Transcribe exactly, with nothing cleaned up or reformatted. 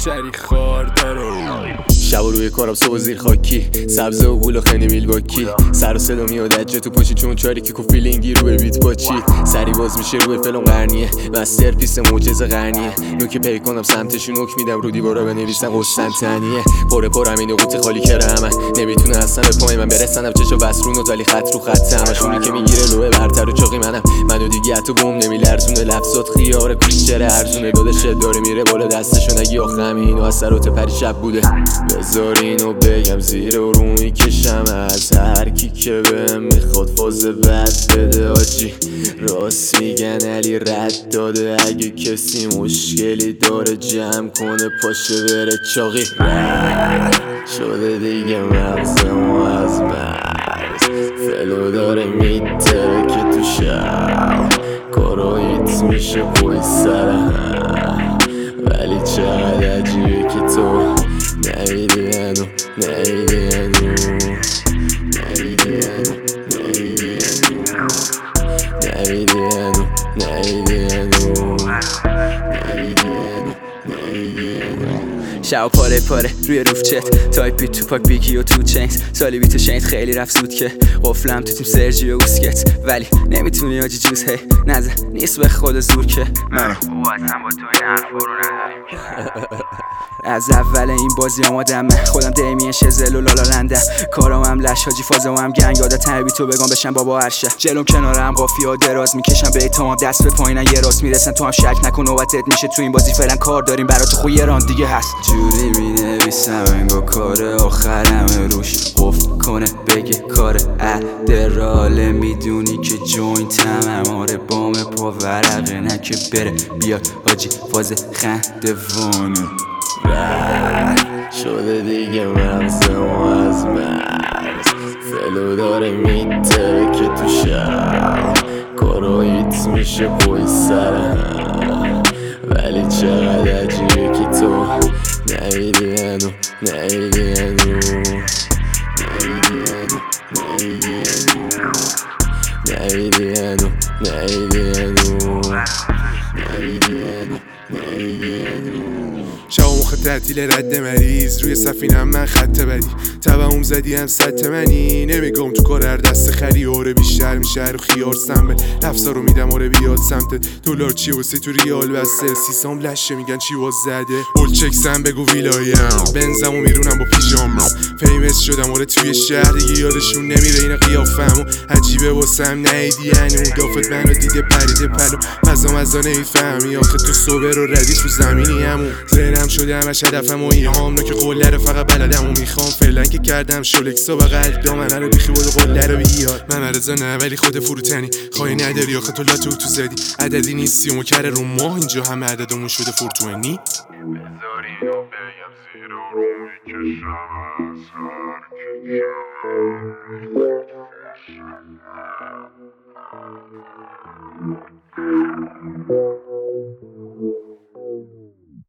تری خار داره. شب روی کارم صبح زیر خاکی، سبزه و گل و خنی میلواکی، سر و صدا میاد اجه تو پاشی چون چاری که کو فیلینگی رو به بیت باچی، سری باز میشه روی فلم قرنیه، مستر پیس معجزه قرنیه، نوک پی کنم سمتشون نوک میدم رو دیوارا بنویسم قسطنطنیه، پر پرم این قوطی خالی کره همه نمیتونه اصلا به پای من برسنم، چشا بسرون و زالی خط رو خط همشونی که میگیره لوه برتر و چاقی منم، منو دیگه حتی بوم نمیلرزونه، لفظات خیاره کوچره ارزونه، دادش داره میره بالا دستشون اگه آخرم اینو اثرات پری شب بوده. بذار اینو بگم زیر و رو میکشم از هر کی که بهم میخواد فاز بد بده آجی، راست میگن علی رد داده، اگه کسی مشکلی داره جمع کنه پاشه بره چاقی، رد شده دیگه مغزمو از مرز، فلو داره میتره که تو شب کاراییت میشه پای سر هم، ولی چقدر عجیبه که تو نمیدی هنو نمیدی هنو نمیدی هنو نمیدی هنو نمیدی هنو نمیدی هنو نمیدی هنو نمیدی هنو. شب پاره پاره روی روف چت تایپی تو پاک بیگی و تو چینز، سالی بیتو شینت خیلی رفت زود که قفلم تو تیم سرجی و اوسکت، ولی نمیتونی آجی جوز هی نزه نیست به خود زور که من او اصلا با تو این حرفا رو نداریم. از اول این بازی آمادم من خودم دیمین شزل و لالالنده، کارام هم لش حاجی فازم هم گنگ عادت تنبی تو بگم بشن بابا هرشه، جلوم کنارم قافی ها دراز میکشم به تمام دست به پایینن یه راست میرسن، تو هم شک نکن نوبتت میشه تو این بازی فعلا کار داریم برات خوی ران دیگه هست، جوری مینویسم انگار کار آخرم روش قفل کنه بگه کار ادراله، میدونی که جوینتم اماره بام پا ورقه نه که بره بیاد حاجی فاز خنده وانه، رد شده دیگه مغزمو از مرز، فلو داره میتره که تو شب کاراییت میشه پای سر هم، ولی چقدر عجیبه که تو نمیدی هنو نمیدی هنو نمیدی هنو نمیدی هنو نمیدی هنو نمیدی هنو نمیدی هنو نمیدی هنو. شب مخ تعطیل رد مریض روی سفینم من خط بدی، تبعوم زدی هم ست منی، نمیگم تو کار هر دست خری آره بیشتر میشه رو خیار سمبل، لفظا رو میدم آره بیاد سمتت، دلار چی واسه تو ریال بسته، سیسام لشه میگن چی واز زده، اول چکسم بگو ویلایم بنزمو میرونم با پیژام، فیمس شدم آره توی شهر دیگه یادشون نمیره این قیافمو، عجیبه واسم نیدی هنو دافت منو دیده پریده پلو، مزا مزا نمیفهمی آخه تو صبر رو ردی تو زمینی همون، زنم شده همش هدفم و ایهام نو که قله رو فقط بلدم و میخوام، فعلا که کردم شلکسا بغل دامنه رو بیخی بود قله رو بیار، من مرزا نه ولی خود فروتنی خواهی نداری آخه تو لاتو تو زدی، عددی نیستی و مکره رو ماه اینجا همه عددمون شده فورتوینی، بذاری رو بگم زیر و رو میکشم از هر کی که